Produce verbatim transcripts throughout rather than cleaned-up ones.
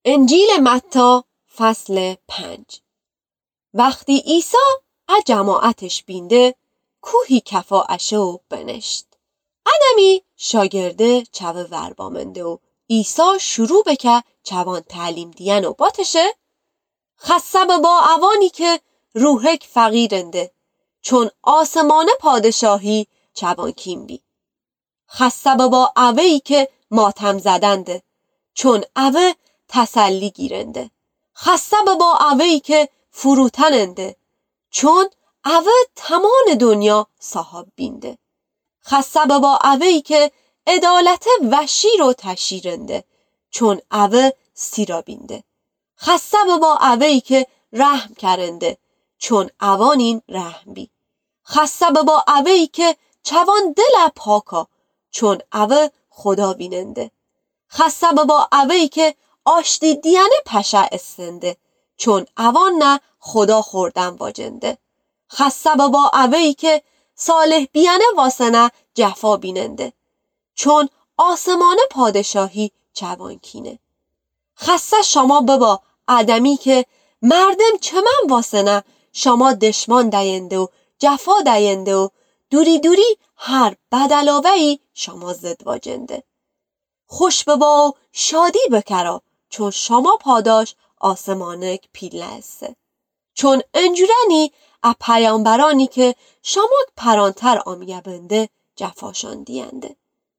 انجیل متی فصل پنج. وقتی عیسی از جماعتش بینده کوهی کفا اشو بنشت. آدمی شاگرده چوه وربامنده و عیسی شروع بکه چوان تعلیم دیان و باتشه خصب با اوانی که روحک فقیرنده چون آسمان پادشاهی چوان کیم بی. خصب با اوهی که ماتم زدنده چون اوه تسلی گیرنده. خصب با اوهی که فروتننده چون اوه تمام دنیا صاحب بینده. خصب با اوهی که عدالت وشی رو تشیرنده چون اوه سیرا بینده. خصب با اوهی که رحم کرنده چون اوانین رحم بی. خصب با اوهی که چوان دل پاکا چون اوه خدا بیننده. خصب با اوهی که آشتی دیانه پشه استنده چون اوان نه خدا خوردن واجنده. خصب با اوهی که صالح بیانه واسنه جفا بیننده چون آسمان پادشاهی چوان کینه. خصه شما ببا آدمی که مردم چمن واسنه شما دشمان داینده و جفا داینده و دوری دوری هر بدعلاوه‌ای شما زد واجنده. خوش ببا و شادی بکرا چون شما پاداش آسمانک پیله است. چون انجورنی ا پیامبرانی که شما پرانتر آمیه بنده جفاشان دینده.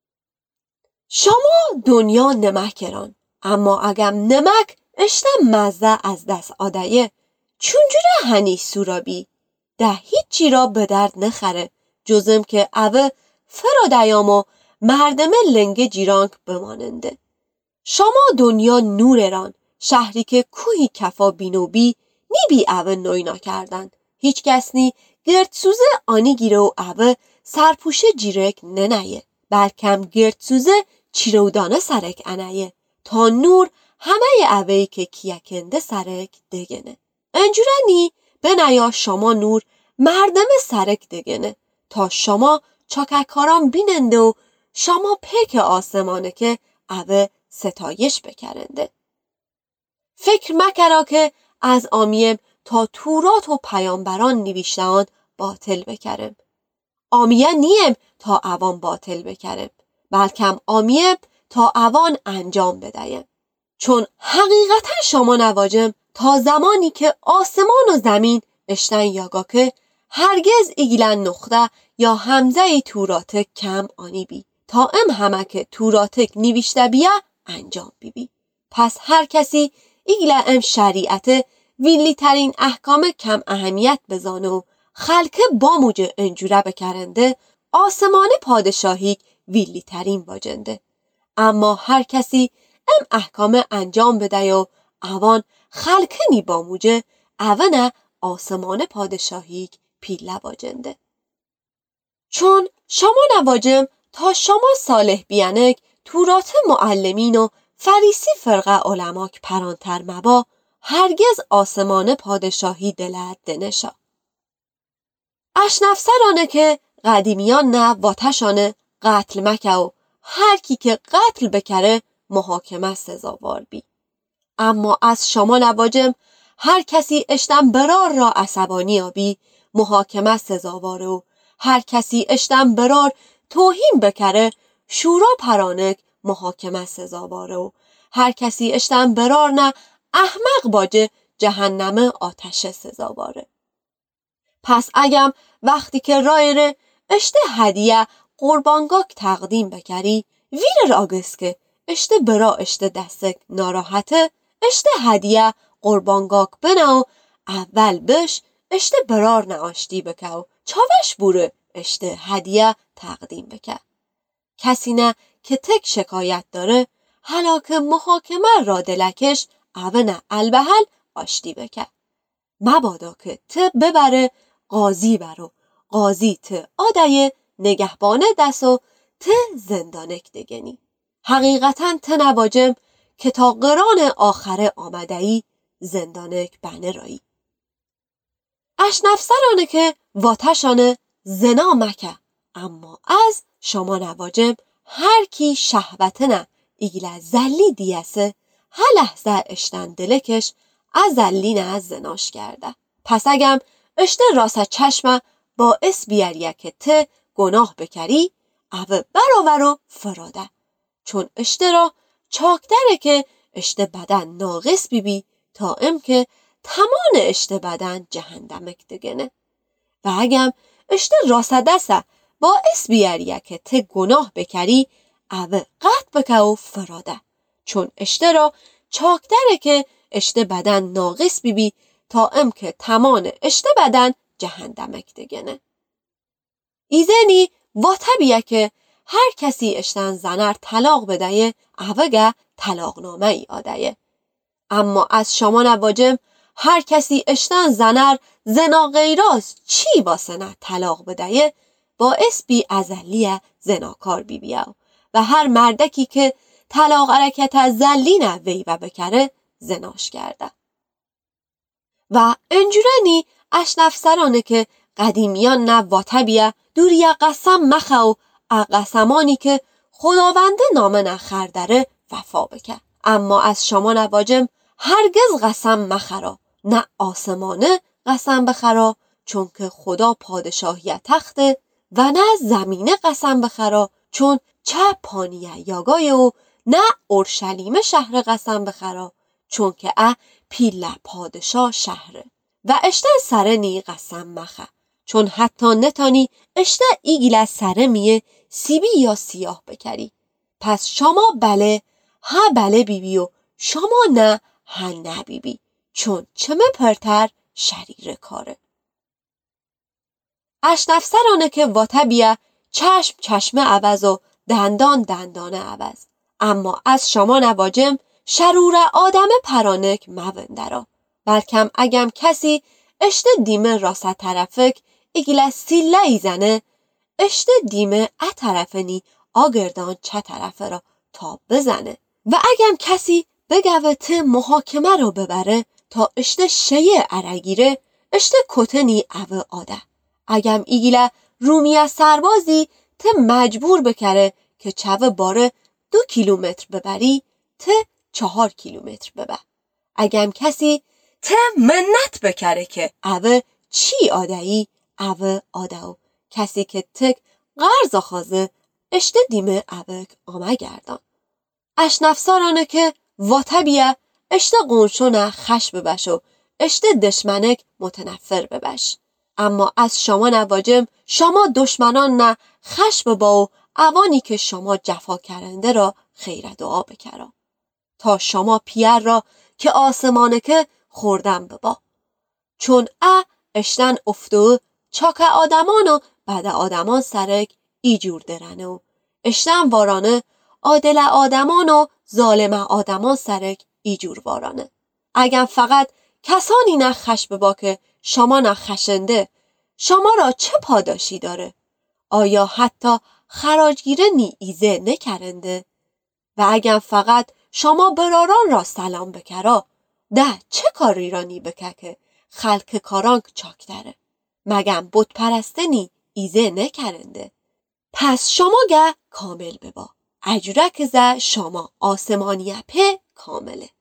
شما دنیا نمکران اما اگم نمک اشتم مزه از دست آدایه چونجوره هنی سورابی ده هیچی را به درد نخره جزم که اوه فرادیام و مردم لنگ جیرانک بماننده. شما دنیا نورران شهری که کوهی کفا بینو بی نی بی اوه نوینا کردن هیچ کس نی گردسوزه آنی گیره و اوه سرپوشه جیرک ننایه بلکم گردسوزه چیرودانه سرک انایه تا نور همه اوهی که کیکنده سرک دگنه. انجورنی بنایا شما نور مردم سرک دگنه تا شما چاککاران بیننده و شما پیک آسمانه که اوه ستایش بکرنده. فکر مکرا که از آمیم تا تورات و پیامبران نوشتهان باطل بکرم. آمیه نیم تا اوان باطل بکرم بلکم آمیم تا اوان انجام بدهیم. چون حقیقتا شما نواجم تا زمانی که آسمان و زمین اشتن یاگا که هرگز ایگلن نخته یا همزه ای توراتک کم آنی بی تا ام همه که توراتک نوشته بیا انجام بی بی. پس هر کسی ایگله ام شریعت ویلی ترین احکام کم اهمیت بزانه و خلکه با موجه انجوره بکرنده آسمان پادشاهی ویلی ترین باجنده. اما هر کسی ام احکام انجام بده و اوان خلکه نی با موجه اوانه آسمان پادشاهی پیله باجنده. چون شما نواجم تا شما صالح بیانک تورات معلمین و فریسی فرقه علماک پرانتر مبا هرگز آسمان پادشاهی دلت دنشا. اشنفسرانه که قدیمیان نه واتشانه قتل مکه و هر کی که قتل بکره محاکمه سزاوار بی. اما از شما نواجم هر کسی اشتم برار را عصبانی آبی محاکمه سزاواره و هر کسی اشتم برار توهین بکره شورا پرانک محاکمه سزاواره و هر کسی اشتم برار نه احمق باجه جهنم آتش سزاواره. پس اگم وقتی که رایره اشته هدیه قربانگاک تقدیم بکری ویر راگس که اشته برا اشته دستک ناراحته اشته هدیه قربانگاک بناو اول بش اشته برار ناشتی بکاو چاوش بوره اشته هدیه تقدیم بکر. کسی نه که تک شکایت داره حالا که محاکمه را دلکش اوه نه البهل آشتی بکر. مبادا که ته ببره قاضی برو قاضی ته آدایه نگهبانه دست و ته زندانک دگنی. حقیقتا ته نواجم که تا قران آخره آمدهی زندانک بنه رایی. اشنفسرانه که واتشانه زنا مکه اما از شما نواجم هر کی شهوتنه ایگله زلی دیسه هر لحظه اشتن دلکش از لینه زناش کرده. پس اگم اشته راست چشمه باعث بیاریه که ته گناه بکری او براورو فراده. چون اشته را چاکتره که اشته بدن ناقص بی بی تا ام که تمان اشته بدن جهندمک دگنه. و اگم اشته راست دسته باعث بیاریه که ته گناه بکری او قط بکه و فراده. چون اشته را چاکتره که اشته بدن ناقص بی بی تا ام که تمان اشته بدن جهندمک دگنه. ایزنی واتبیه که هر کسی اشتن زنر طلاق بدهیه اوگه طلاق نامه ای آدهیه. اما از شما نواجم هر کسی اشتن زنر زنا غیراز چی واسه نه طلاق بدهیه باعث بی ازلیه زناکار بی بیاو و هر مردکی که طلاق حرکت از زلینه وی و بکره زناش کرده. و انجورنی اشنفسرانه که قدیمیان نه واتبیه دوریه قسم مخه و اقسمانی که خداونده نامه نخر داره وفا بکه. اما از شما نواجم هرگز قسم مخرا نه آسمانه قسم بخرا چون که خدا پادشاهی تخته و نه زمینه قسم بخرا چون چه پانیه یاگای و نه اورشلیم شهر قسم بخرا چون که اه پیله پادشاه شهره. و اشته سره نی قسم مخه چون حتی نتانی اشته ایگیل سره میه سیبی یا سیاه بکری. پس شما بله ها بله بی بی و شما نه ها نه بی بی چون چمه پرتر شریر کاره. اشنفسرانه که واتبیه چشم چشمه عوض و دندان دندانه عوض. اما از شما نواجم شرور آدم پرانک موندرا بلکم اگم کسی اشته دیمه راست طرفک ایگیل سیله ایزنه اشته دیمه ا طرفنی آگردان چه طرفه را تا بزنه. و اگم کسی بگوه ته محاکمه رو ببره تا اشته شیه ارگیره اشته کتنی او آده. اگم ایگیله رومیه سربازی ته مجبور بکره که چوه باره دو کیلومتر ببری ته چهار کیلومتر ببر. اگم کسی ته منت بکره که او چی آدهی او آده. کسی که تک قرض آخازه اشته دیمه اوک آمه گردان. اشنفسارانه که واتبیه اشته قنشونه خش ببش و اشته دشمنک متنفر ببش. اما از شما نواجم شما دشمنان نه خش ببا و اوانی که شما جفا کرنده را خیر دعا بکرا تا شما پیر را که آسمانه که خوردم ببا. چون ا اشتن افتو چاک آدمان و بعد آدمان سرک ایجور درنه و اشتن وارانه عادل آدمان و ظالم آدمان سرک ایجور وارانه. اگر فقط کسانی نخش ببا که شما نخشنده شما را چه پاداشی داره؟ آیا حتی خراجگیره نی ایزه نکرنده؟ و اگر فقط شما براران را سلام بکرا ده چه کاری را نی بکه که خلق کارانک چاک داره؟ مگم بت پرسته نی ایزه نکرنده؟ پس شما گه کامل ببا اجرک ز شما آسمانیه په کامله.